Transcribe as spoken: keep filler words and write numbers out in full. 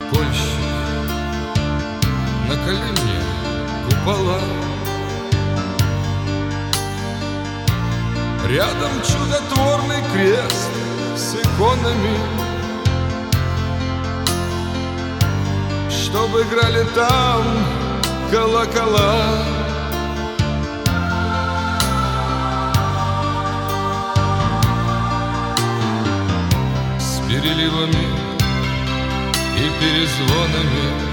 колокольщик, наколи мне купола. Рядом чудотворный крест с иконами, чтобы играли там колокола. С переливами и перезвонами